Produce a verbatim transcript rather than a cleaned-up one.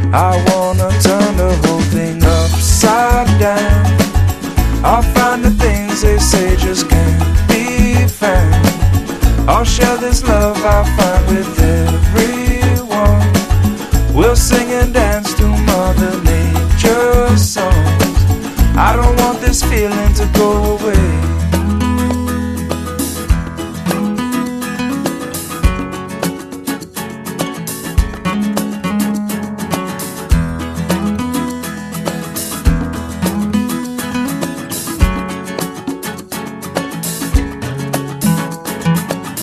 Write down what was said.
I wanna turn the whole thing upside down. I'll find the things they say just can't be found. I'll share this love I find with everyone. We'll sing and dance to Mother Nature's songs. I don't want this feeling to go away.